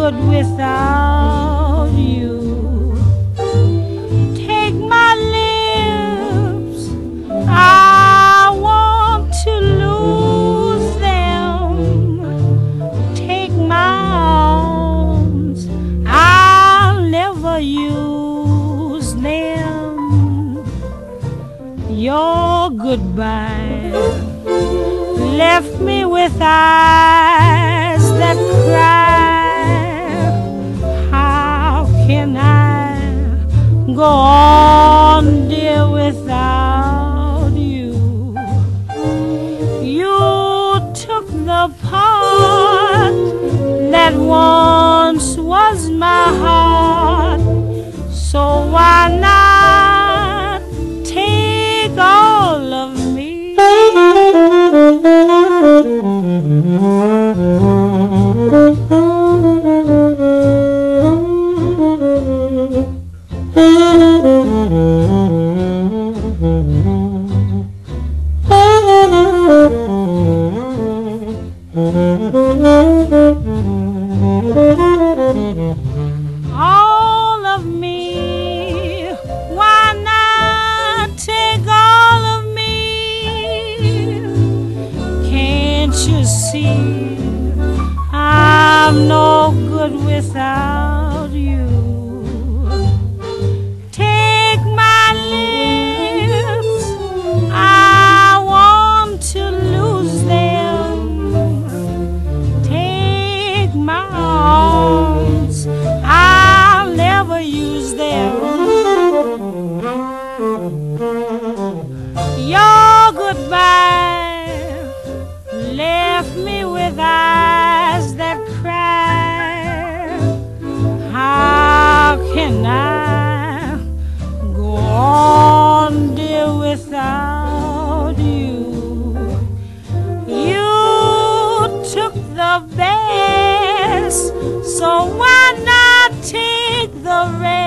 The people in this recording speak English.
good without you. Take my lips, I want to lose them. Take my arms, I'll never use them. Your goodbye left me with eyes that cry. How can I go on, dear, without you? You took the part that once was my heart, so why not take all of me? All of me, why not take all of me? Can't you see I'm no good without you? Take my lips, I want to lose them. Take my arms, I'll never use them. Your goodbye left me with eyes that cry. How can I go on, dear, without you? You took the best, so why not take the rest?